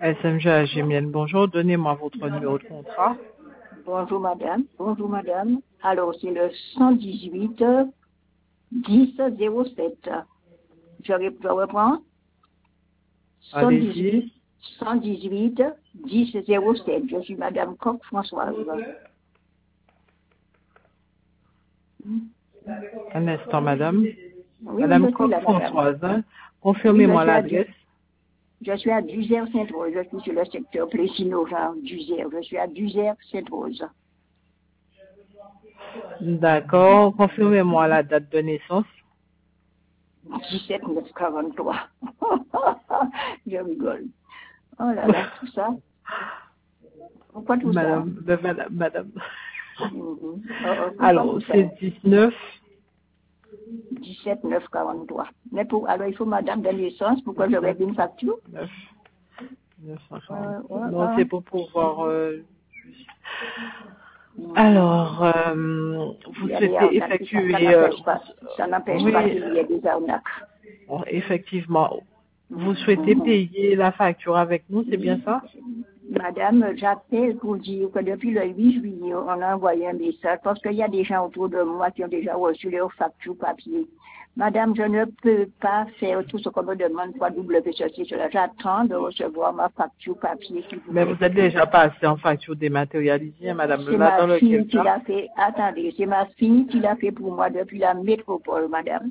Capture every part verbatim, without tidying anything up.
S M G Gémienne, bonjour. Donnez-moi votre numéro de contrat. Bonjour madame. Bonjour madame. Alors c'est le cent dix-huit dix zéro sept. Je, je reprends. cent dix-huit cent dix-huit dix zéro sept. Je suis madame Coq Françoise. Un instant, madame. Oui, madame oui, Coq là, Françoise, hein. Confirmez-moi oui, l'adresse. Je suis à Duzer-Sainte-Rose. Je suis sur le secteur Plessis-Nogent, Duzer. Je suis à Duzer-Sainte-Rose. D'accord. Confirmez-moi la date de naissance. dix-sept neuf quarante-trois. Je rigole. Oh là là, tout ça. Pourquoi tout madame, ça de madame, madame. mm-hmm. oh, oh, Alors, c'est dix-neuf. dix-sept neuf quarante-trois. Mais pour, alors, il faut madame de naissance. Pourquoi j'aurais une facture neuf, neuf cent euh, quarante-trois. ouais, Non, ouais. c'est pour pouvoir... Euh, Alors, euh, vous souhaitez effectuer... Ça Euh, n'empêche pas, ça n'empêche oui, pas qu'il y ait des arnaques. bon, effectivement. Vous souhaitez payer la facture avec nous, c'est bien ça? Madame, j'appelle pour dire que depuis le huit juillet, on a envoyé un message parce qu'il y a des gens autour de moi qui ont déjà reçu leurs factures papier. Madame, je ne peux pas faire tout ce qu'on me demande pour double ceci, cela. J'attends de recevoir ma facture papier. Mais vous êtes déjà passé en facture dématérialisée, madame. C'est Là, ma dans fille lequel qui cas? l'a fait. Attendez, c'est ma fille qui l'a fait pour moi depuis la métropole, madame.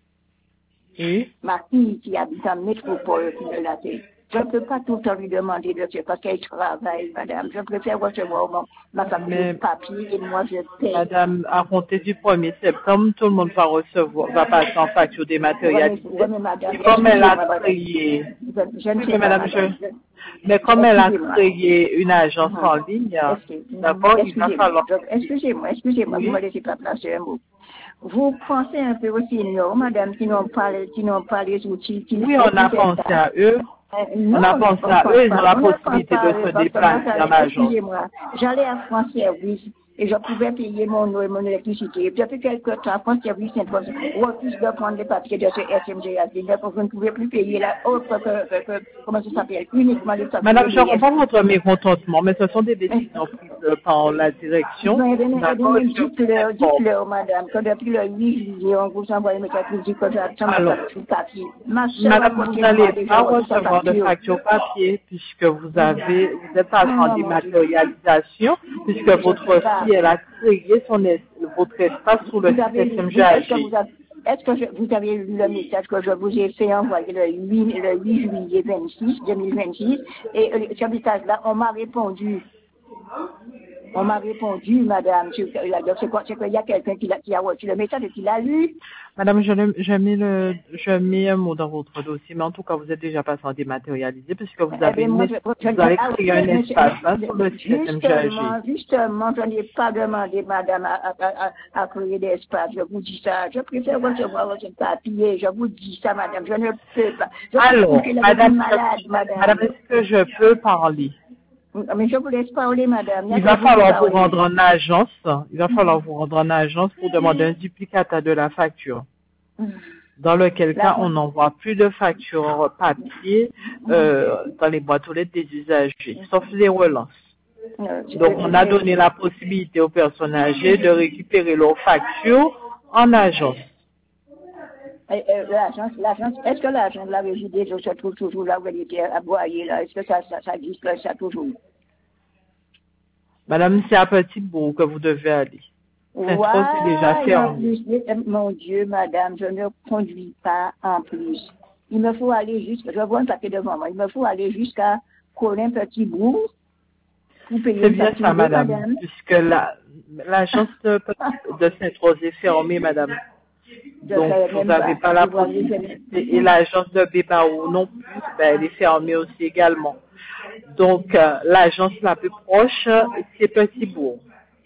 Oui. Ma fille qui habite en métropole qui me l'a fait. Je ne peux pas tout le temps lui demander de faire parce qu'elle travaille, madame. Je préfère recevoir mon, ma facture Mais, papier et moi je paye. madame, à compter du premier septembre, tout le monde va recevoir, va passer en facture dématérialisée. Ouais, mais, ouais, mais madame, Et comme elle a excusez-moi, créé, je, je ne oui, sais mais pas, madame, madame. je, Je, mais comme elle a excusez-moi. créé une agence Mhm. en ligne, Excusez- d'abord, il va Excusez-moi, falloir... je- excusez-moi, excusez-moi, vous Oui. me laissez pas placer un mot. Vous pensez un peu aux seniors, madame, qui n'ont pas, qui n'ont pas les outils, qui Oui, on a pensé à eux. Euh, On non, a on pensé ne à pense eux, ils ont pas. la On ne pense possibilité pas à de eux se parce que moi, déplacer en j'allais, agence. excusez-moi, j'allais à France Service et je pouvais payer mon eau et mon électricité. Depuis quelque temps, France Service impose refuse de prendre les papiers de ce S M G A. Donc, vous ne pouvez plus payer la autre que, que, que comment ça s'appelle, uniquement les papiers Madame, de je l'E S. comprends votre mécontentement, mais ce sont des décisions prises euh, par la direction. Mais, mais, mais, D'accord, mais je vous dites-leur, informe. dites-leur, madame, que depuis le huit juillet, on vous envoie une message pour dire que j'attends ma Alors, facture papier. Ma soeur à madame, vous côté de moi a n'allez déjà pas reçu sa recevoir de facture. facture papier puisque vous avez, vous êtes passé en Oh mon Dieu. dématérialisation, puisque Je ne votre sais pas. fille, elle a créé son, es- votre espace sur le Vous site avez lu, vous- est-ce que S M G A G. vous avez, est-ce que je- vous avez lu le message que je vous ai fait envoyer le huit, le huit juillet vingt-six, deux mille vingt-six, et euh, ce message-là, on m'a répondu. On m'a répondu, madame, c'est c'est quoi- c'est qu'il y a quelqu'un qui, l'a- qui a reçu le message et qui l'a lu. Madame, je, le- je mets le, je mets un mot dans votre dossier, mais en tout cas, vous êtes déjà passé en dématérialisé puisque vous Eh avez, bien, une, moi, es- je, je, vous avez ah créé oui, un mais espace hein, c'est- sur le site S M G A G. justement, justement, je n'ai pas demandé, madame, à, à, à, à créer d'espace. Je vous dis ça. Je préfère recevoir votre papier. Je vous dis ça, madame. Je ne peux pas. Je suis Alors, couchée avec madame, une malade, madame, madame. est-ce que je peux parler? Mais je vous laisse parler, madame. Il n'y a Il que va vous qui falloir vous parlez. rendre en agence. Il va falloir vous rendre en agence pour demander un duplicata de la facture. Dans lequel La cas, on fin. n'envoie plus de facture papier euh, dans les boîtes aux lettres des usagers, sauf les relances. Euh, Donc, on a donné la possibilité aux personnes âgées de récupérer leurs factures en agence. euh, euh, L'agence, l'agence, est-ce que l'agence de la régie des eaux se trouve toujours là où elle était à Boyer, là? Est-ce que ça, ça, ça existe là, ça toujours? Madame, c'est à Petit-Bourg que vous devez aller. Sainte-Rose est déjà Ouais, en fermé. plus, mon Dieu, madame, je ne conduis pas en plus. Il me faut aller jusqu'à, je vois un papier devant moi, il me faut aller jusqu'à Colin Petit-Bourg pour payer C'est une bien facture ça, de madame, madame. puisque la, l'agence de, de Sainte-Rose est fermée, madame. Je ne Donc, savais vous même n'avez pas. pas la Vous voyez, possibilité. Et je... l'agence de Bébaou non plus, ben, elle est fermée aussi également. Donc, euh, l'agence la plus proche, c'est Petit-Bourg.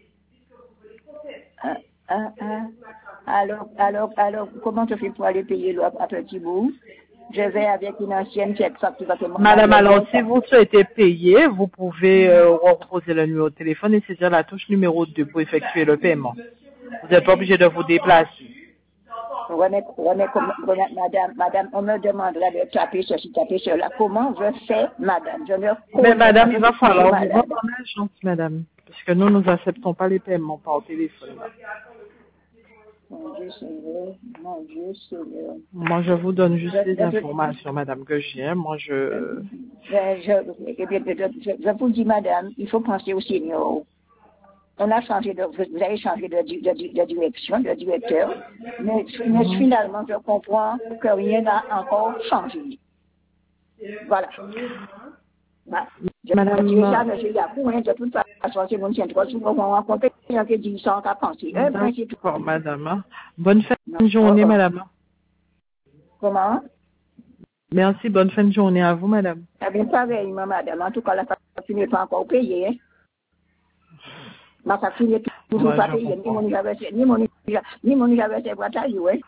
Ah, ah, ah. Alors, alors, alors, comment je fais pour aller payer le, à Petit-Bourg? Je vais avec une ancienne chèque facture parce que mon Madame, mari alors, est si vous souhaitez payer, vous pouvez euh, reposer le numéro de téléphone et saisir la touche numéro deux pour effectuer le paiement. Vous n'êtes pas obligé de vous déplacer. René, René, René, madame, madame, on me demandera de taper ceci, taper cela. Comment je fais, madame? Je ne Mais madame, il va falloir vous rendre en agence, madame. Parce que nous, nous n'acceptons pas les paiements par téléphone. Mon Dieu Seigneur, mon Dieu Seigneur. Moi, je vous donne juste les informations, madame, que j'ai. Moi, je... Je, je, je, je vous dis, madame, il faut penser au Seigneur. On a changé de, vous avez changé de, de, de, de direction, de directeur, mais, mais mm-hmm. finalement, je comprends que rien n'a encore changé. Voilà. Bah, je, madame, je, déjà, je suis là pour rien, de toute façon, c'est mon centre, si on rencontre quelqu'un qui dit ça, on a pensé. D'accord, madame. Bonne fin de journée, oh, oh. madame. Comment? Merci, bonne fin de journée à vous, madame. Eh bien, pareillement, madame. En tout cas, la facture n'est pas encore payée. Hein? Ma facture n'est toujours pas payée, ni mon ni mon ni mon université pour tailler.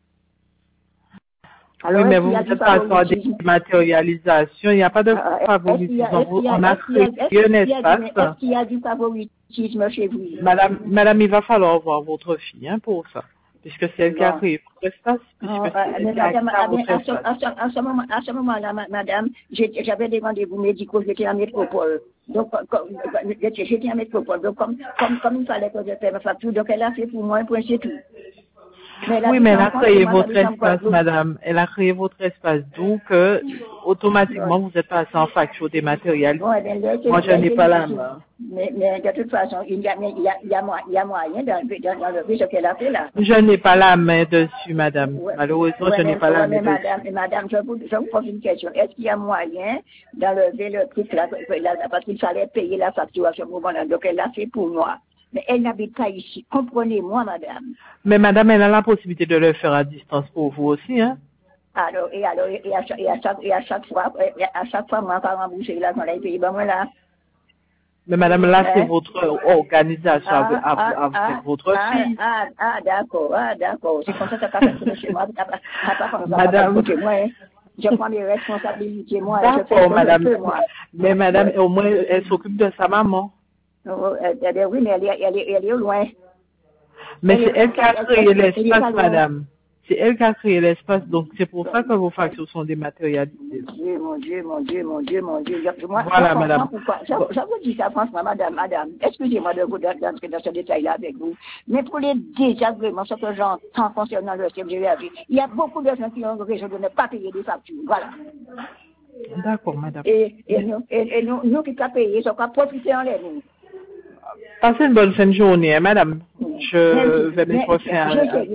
Alors, oui, mais vous êtes pas sur des matérialisations, il n'y a pas de uh, favoritisme. On a créé un espace. Est-ce qu'il y a du favoritisme chez vous? Madame, madame, il va falloir voir votre fille hein, pour ça. Puisque c'est elle qui a créé votre espace. Puisque c'est elle qui a créé votre espace. À ce moment-là, madame, j'avais des rendez-vous médicaux, j'étais en métropole. Donc, j'étais en métropole. Donc, comme, comme, comme il fallait que je paie ma facture, donc elle a fait pour moi un point, c'est tout. Mais oui, mais elle a créé votre espace, madame. Elle a créé votre espace. Donc, euh, automatiquement, vous êtes passé en facture dématérialisée. Bon, bien, moi, je n'ai pas la main. Mais, mais de toute façon, il y a, il y a, il y a, il y a moyen d'enlever ce qu'elle a fait là. Je n'ai pas la main dessus, madame. Ouais. Malheureusement, ouais, je n'ai pas la main madame, dessus. Madame, je vous, je vous pose une question. Est-ce qu'il y a moyen d'enlever le truc là, parce qu'il fallait payer la facture à ce moment-là. Donc, elle l'a fait pour moi. Mais elle n'habite pas ici. Comprenez-moi, madame. Mais madame, elle a la possibilité de le faire à distance pour vous aussi, hein? Alors, et alors, et à chaque, et à chaque, et à chaque fois, à chaque fois, moi, quand rembourser là, quand elle paye, ben, moi, là. Mais madame, là, c'est votre organisation ah, avec, ah, avec ah, votre ah, fille. Ah, ah, d'accord, ah, d'accord. C'est comme ça que ça fait chez moi. Madame. Je prends mes responsabilités, moi. D'accord, madame. Moi. Mais madame, au moins, elle s'occupe de sa maman. Oh, elle, oui, mais elle est, elle est, elle est loin. Mais c'est elle qui a créé l'espace, madame. C'est elle qui a créé l'espace, donc c'est pour ça que vos factures sont dématérialisées. Mon Dieu, mon Dieu, mon Dieu, mon Dieu. Moi, voilà, je madame. Pourquoi. Je, je vous dis ça franchement, madame, madame. Excusez-moi de vous d'entrer dans ce détail-là avec vous. Mais pour les désagréments, ce que j'entends concernant le C G V, il y a beaucoup de gens qui ont raison de ne pas payer des factures. Voilà. D'accord, madame. Et, et, nous, et, et nous, nous qui avons payé, nous avons profité en l'air. Passez une bonne fin de journée, hein, madame. Je vais mettre fin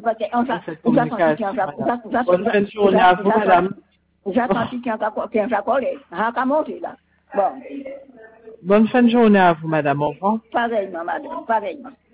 à cette communication. Bonne fin de journée à vous, madame. J'ai senti qu'il y a un collé. Il monté là. Bon. Bonne fin de journée à vous, madame. Au revoir. Pareillement, madame. Pareillement.